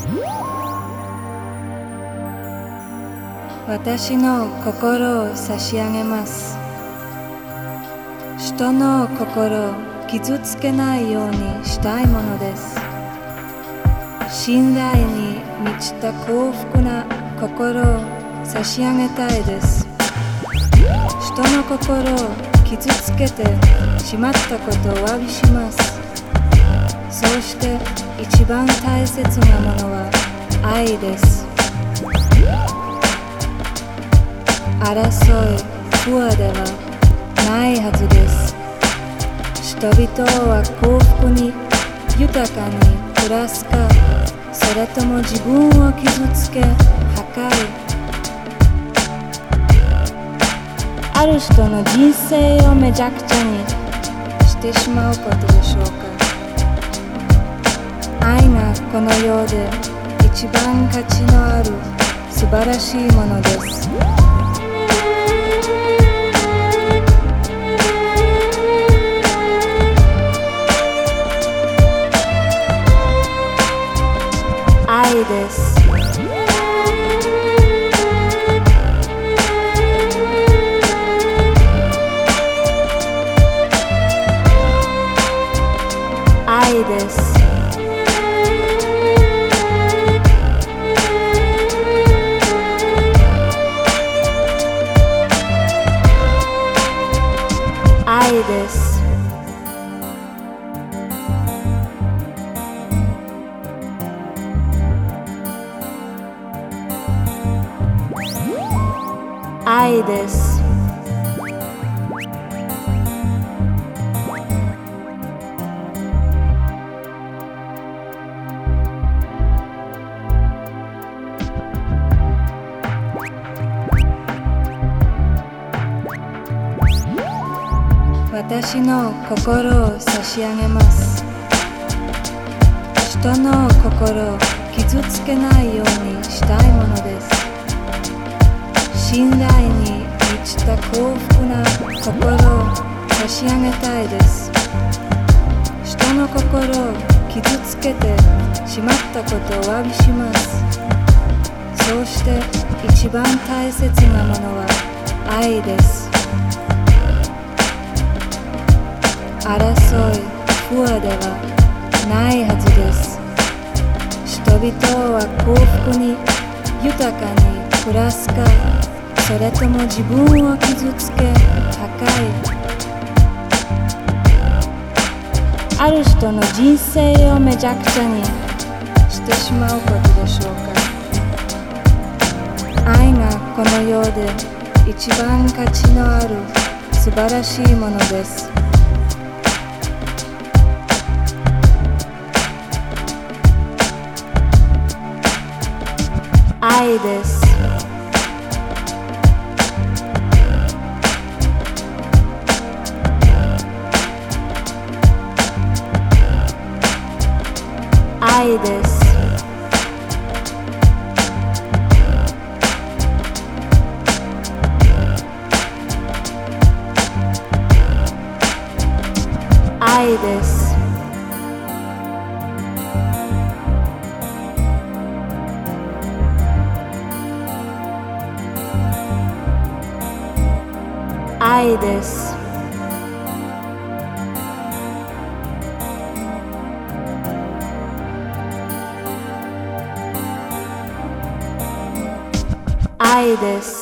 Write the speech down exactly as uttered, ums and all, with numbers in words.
私の心を差し上げます。人の心を傷つけないようにしたいものです。信頼に満ちた幸福な心を差し上げたいです。人の心を傷つけてしまったことをお詫びします。そうして一番大切なものは愛です。争い、不和ではないはずです。人々は幸福に豊かに暮らすか、それとも自分を傷つけ破壊、ある人の人生をめちゃくちゃにしてしまうことでしょうか。愛がこの世で一番価値のある素晴らしいものです。愛です。愛です。愛です。愛です。私の心を差し上げます。人の心を傷つけないようにしたいものです。信頼に満ちた幸福な心を差し上げたいです。人の心を傷つけてしまったことをお詫びします。そうして一番大切なものは愛です。争い、不和ではないはずです。人々は幸福に豊かに暮らすか、それとも自分を傷つけ破壊、ある人の人生をめちゃくちゃにしてしまうことでしょうか。愛がこの世で一番価値のある素晴らしいものです。愛です。愛です。愛です。愛です。愛です。